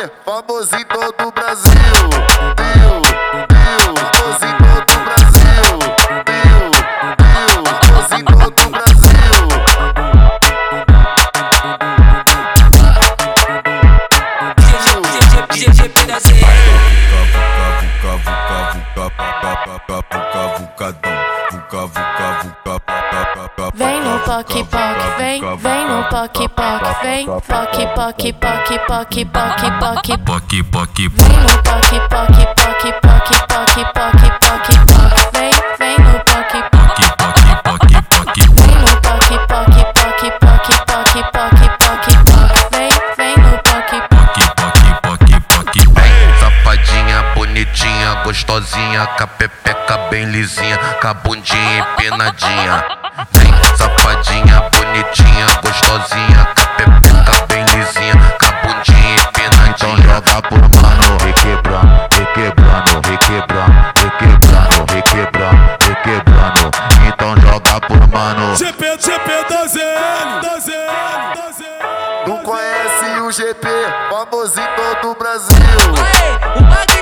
famoso em todo o Brasil. Famoso em todo o Brasil. Famoso em todo o Brasil. Vem no poque poque, vem no poque poque, vem poque poque poque poque poque poque Poque, poque, vem no poque poque poque poque poque poque poque poque, vem no poque poque, poque, poque, poque. vem no poque poque poque poque poque poque poque poque, vem no poque Poque, poque, poque, poque. Vem, safadinha, bonitinha, gostosinha, com a pepeca bem lisinha, com a bundinha empinadinha. Vem, safadinha, bonitinha, gostosinha, com a pepeca bem lisinha, com a bundinha empinadinha. Então joga por mano, requebrando, requebrando, requebrando, requebrando, requebrando, requebrando. Então joga por mano. GP da ZL. Não conhece o GP, famoso em todo o Brasil. Aê, o bagulho